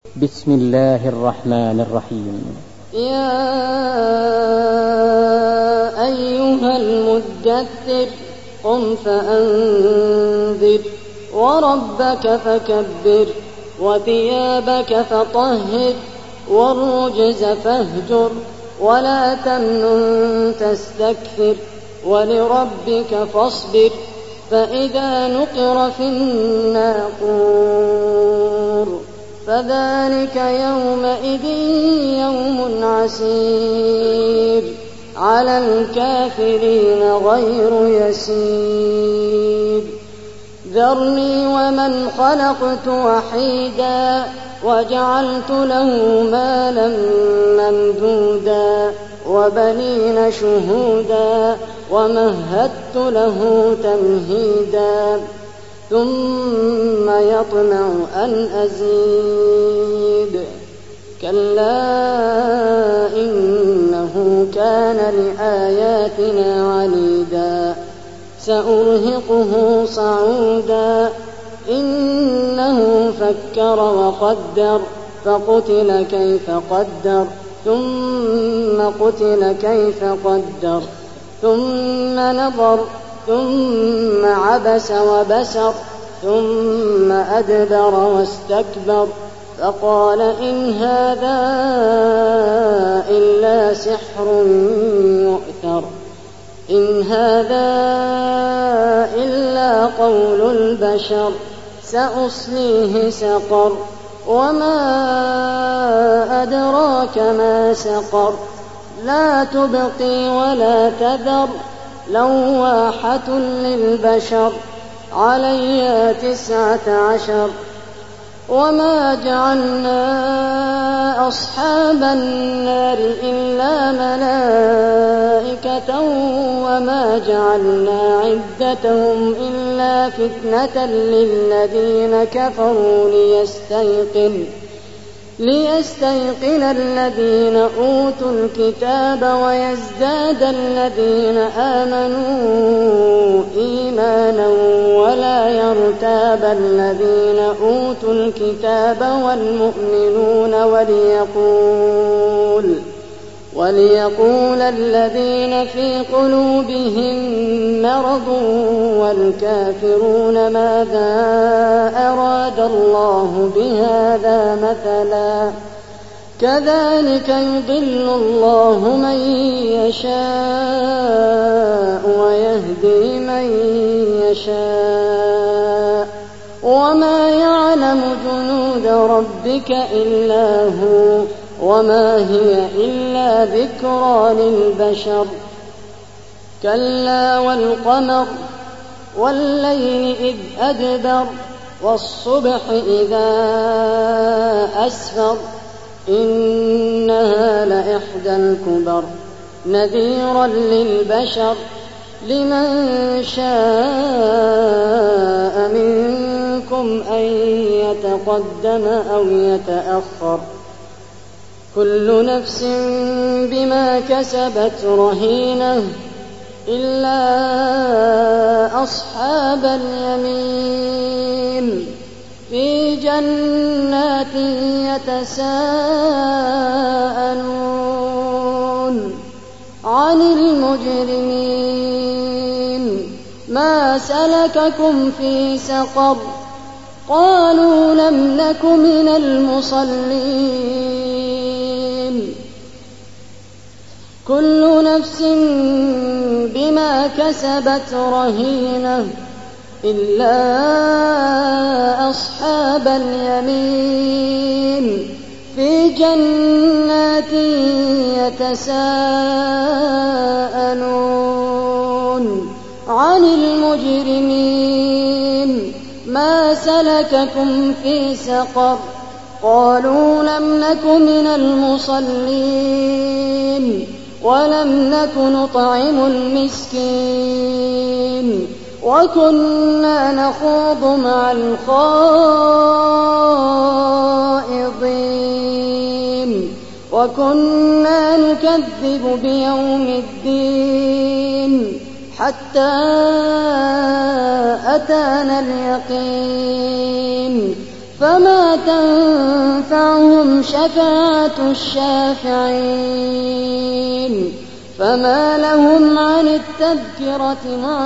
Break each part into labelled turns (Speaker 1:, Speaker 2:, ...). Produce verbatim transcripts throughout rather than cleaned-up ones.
Speaker 1: بسم الله الرحمن الرحيم.
Speaker 2: يا أيها المدثر قم فأنذر وربك فكبر وثيابك فطهر والرجز فاهجر ولا تمنن تستكثر ولربك فاصبر فإذا نقر في الناقور فذلك يومئذ يوم عسير على الكافرين غير يسير. ذرني ومن خلقت وحيدا وجعلت له مالا ممدودا وبنين شهودا ومهدت له تمهيدا ثم يطمع أن أزيد كلا إنه كان لآياتنا عنيدا سأرهقه صعودا إنه فكر وقدر فقتل كيف قدر ثم قتل كيف قدر ثم نظر ثم عبس وبسر ثم أدبر واستكبر فقال إن هذا إلا سحر يؤثر إن هذا إلا قول البشر سأصليه سقر وما أدراك ما سقر لا تبقي ولا تذر لواحة للبشر عليها تسعة عشر. وما جعلنا أصحاب النار إلا ملائكة وما جعلنا عدتهم إلا فتنة للذين كفروا ليستيقن ليستيقن الذين أوتوا الكتاب ويزداد الذين آمنوا إيمانا ولا يرتاب الذين أوتوا الكتاب والمؤمنون وليقول وليقول الذين في قلوبهم مرض والكافرون ماذا أراد الله بهذا مثلا كذلك يضل الله من يشاء ويهدي من يشاء وما يعلم جنود ربك إلا هو وما هي إلا ذكرى للبشر. كلا والقمر والليل إذ أدبر والصبح إذا أسفر إنها لإحدى الكبر نذيرا للبشر لمن شاء منكم أن يتقدم أو يتأخر كل نفس بما كسبت رهينة إلا أصحاب اليمين في جنات يتساءلون عن المجرمين ما سلككم في سقر قالوا لم نك من المصلين كل نفس بما كسبت رهينة إلا أصحاب اليمين في جنات يتساءلون عن المجرمين ما سلككم في سقر قالوا لم نك من المصلين ولم نك نطعم المسكين وكنا نخوض مع الخائضين وكنا نكذب بيوم الدين حتى أتانا اليقين فما تنفعهم شفاعة الشافعين فما لهم عن التذكرة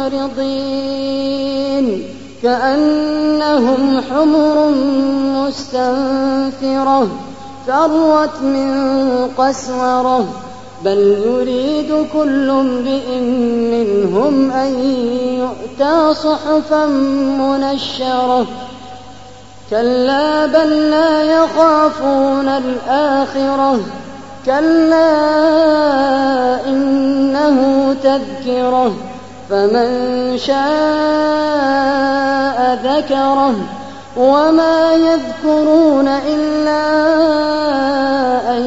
Speaker 2: معرضين كأنهم حمر مستنفرة فرت من قسورة بل يريد كل امرئ منهم أن يؤتى صحفا منشرة كلا بل لا يخافون الآخرة كلا إنه تذكرة فمن شاء ذكره وما يذكرون إلا أن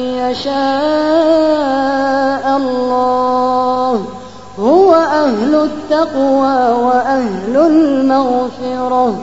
Speaker 2: يشاء الله هو أهل التقوى وأهل المغفرة.